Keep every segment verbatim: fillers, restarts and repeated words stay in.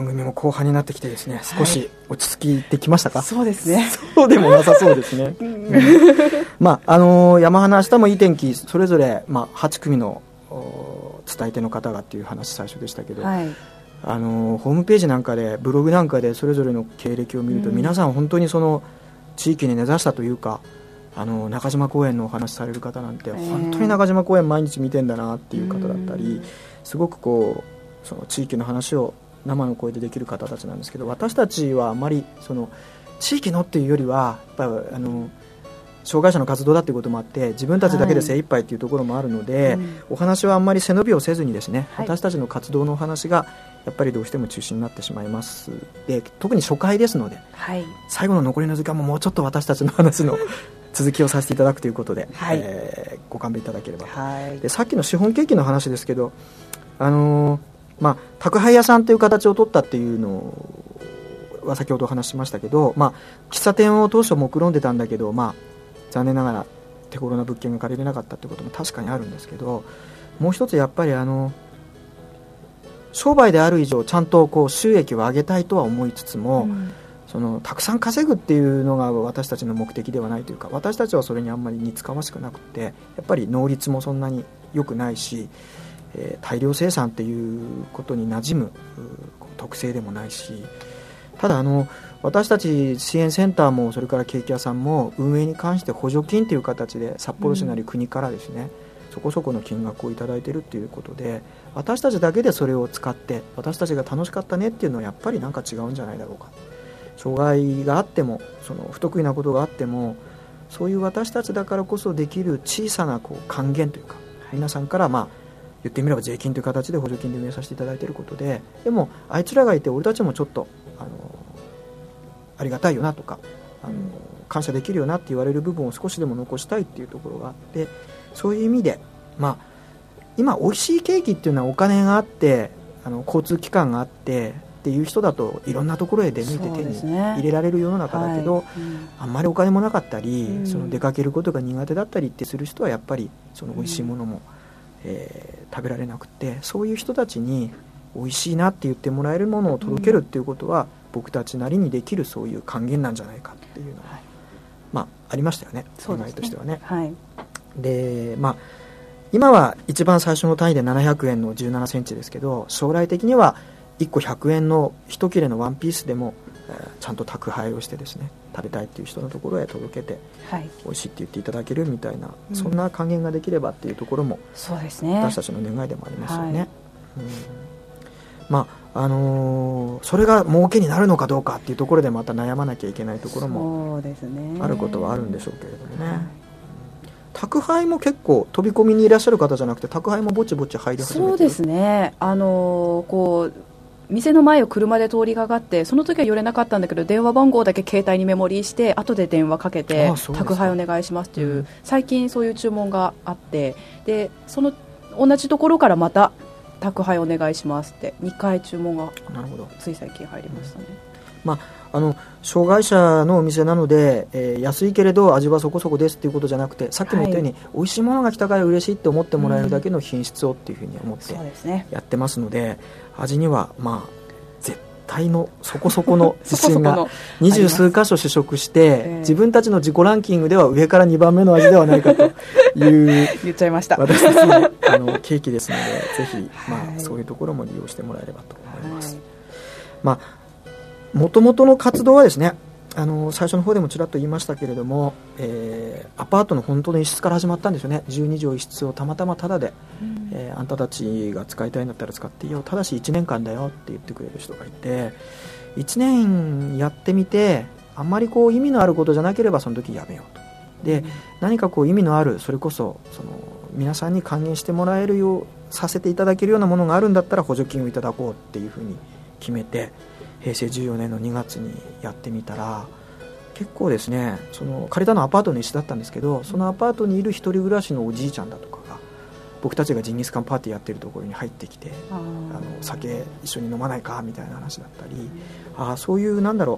組も後半になってきてですね、少し落ち着きてきましたか？ はい、そうですね。 そうでもなさそうですね。うん、まああのー、山花明日もいい天気、それぞれ、まあ、はち組の伝え手の方がっていう話最初でしたけど、はい、あのー、ホームページなんかでブログなんかでそれぞれの経歴を見ると、うん、皆さん本当にその地域に根ざしたというか、あの中島公園のお話される方なんて、本当に中島公園毎日見てんだなっていう方だったり、すごくこうその地域の話を生の声でできる方たちなんですけど、私たちはあまりその地域のっていうよりはやっぱりあの障害者の活動だということもあって、自分たちだけで精一杯というところもあるので、はい、うん、お話はあんまり背伸びをせずにですね、はい、私たちの活動のお話がやっぱりどうしても中心になってしまいます。で、特に初回ですので、はい、最後の残りの時間ももうちょっと私たちの話の続きをさせていただくということで、はい、えー、ご勘弁いただければと、はい、でさっきのシフォンケーキの話ですけど、あのーまあ、宅配屋さんという形を取ったっていうのは先ほどお話ししましたけど、まあ、喫茶店を当初目論んでたんだけど、まあ、残念ながら手頃な物件が借りれなかったってことも確かにあるんですけど、もう一つやっぱりあの商売である以上ちゃんとこう収益を上げたいとは思いつつも、うん、そのたくさん稼ぐっていうのが私たちの目的ではないというか、私たちはそれにあんまり似つかわしくなくて、やっぱり能率もそんなに良くないし、えー、大量生産っていうことに馴染む特性でもないし、ただあの私たち支援センターもそれからケーキ屋さんも運営に関して補助金という形で札幌市なり国からですね、うん、そこそこの金額をいただいているということで、私たちだけでそれを使って私たちが楽しかったねっていうのはやっぱりなんか違うんじゃないだろうか。障害があってもその不得意なことがあっても、そういう私たちだからこそできる小さなこう還元というか、皆さんからまあ言ってみれば税金という形で補助金で運営させていただいていることで、でもあいつらがいて俺たちもちょっとあのありがたいよなとか、あの感謝できるよなって言われる部分を少しでも残したいっていうところがあって、そういう意味で、まあ、今美味しいケーキっていうのはお金があってあの交通機関があってっていう人だといろんなところへ出向いて手に入れられる世の中だけど、ね、はい、うん、あんまりお金もなかったり、うん、その出かけることが苦手だったりってする人はやっぱりその美味しいものも、うん、えー、食べられなくて、そういう人たちに美味しいなって言ってもらえるものを届けるっていうことは、うん、僕たちなりにできるそういう還元なんじゃないかっていうのは、はい、まあ、ありましたよね、 そうですね、 としてはね、 はい、 で、まあ、今は一番最初の単位でななひゃくえんのじゅうななセンチですけど、将来的にはいっこひゃくえんの一切れのワンピースでも、えー、ちゃんと宅配をしてですね、食べたいっていう人のところへ届けて、はい、美味しいって言っていただけるみたいな、うん、そんな還元ができればっていうところも、そうですね、私たちの願いでもありますよね、はい、うん、まああのー、それが儲けになるのかどうかっていうところでまた悩まなきゃいけないところもあることはあるんでしょうけれどもね、はい、宅配も結構飛び込みにいらっしゃる方じゃなくて、宅配もぼちぼち入り始めてる。 そうですね、あのー、こう店の前を車で通りかかって、その時は寄れなかったんだけど電話番号だけ携帯にメモリーして後で電話かけて宅配お願いしますという、うん、最近そういう注文があって、でその同じところからまた宅配お願いしますってにかい注文がつい最近入りましたね、うん、 まあ、あの障害者のお店なので、えー、安いけれど味はそこそこですっていうことじゃなくて、さっきも言ったように、はい、美味しいものが来たから嬉しいって思ってもらえるだけの品質をっていうふうに思ってやってますので、うん、そうですね、味にはまあ絶対のそこそこの自信が二十数箇所試食して、えー、自分たちの自己ランキングでは上からにばんめの味ではないかという言っちゃいました。 私たちのあのケーキですので、ぜひ、まあ、そういうところも利用してもらえればと思います、はい、まあもともとの活動はですね、あの最初の方でもちらっと言いましたけれども、えー、アパートの本当の一室から始まったんですよね。じゅうにじょう一室をたまたまタダで、うん、えー、あんたたちが使いたいんだったら使っていいよ、ただしいちねんかんだよって言ってくれる人がいて、いちねんやってみてあんまりこう意味のあることじゃなければその時やめようと。で、うん、何かこう意味のある、それこそ、その皆さんに還元してもらえるようさせていただけるようなものがあるんだったら補助金をいただこうっていうふうに決めて、へいせいじゅうよねんのにがつにやってみたら、結構ですね、その借りたのはアパートの一室だったんですけど、そのアパートにいる一人暮らしのおじいちゃんだとかが僕たちがジンギスカンパーティーやってるところに入ってきて、あの酒一緒に飲まないかみたいな話だったり、あ、そういうなんだろ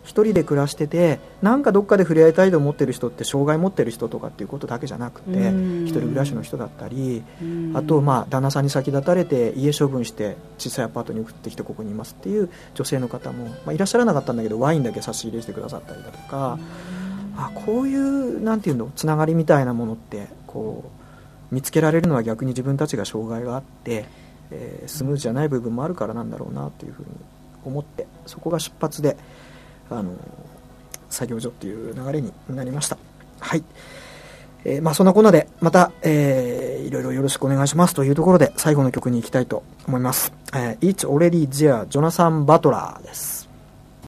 一人で暮らしててなんかどっかで触れ合いたいと思ってる人って障害持ってる人とかっていうことだけじゃなくて一人暮らしの人だったりあとまあ旦那さんに先立たれて家処分して小さいアパートに送ってきてここにいますっていう女性の方も、まあ、いらっしゃらなかったんだけどワインだけ差し入れしてくださったりだとかあこういうなんていうのつながりみたいなものってこう見つけられるのは逆に自分たちが障害があって、えー、スムーズじゃない部分もあるからなんだろうなというふうに思ってそこが出発であの作業所っていう流れになりました。はい、えー、まあそんなこんなでまた、えー、いろいろよろしくお願いしますというところで最後の曲に行きたいと思います。えー、It's Already There ジョナサン・バトラーです。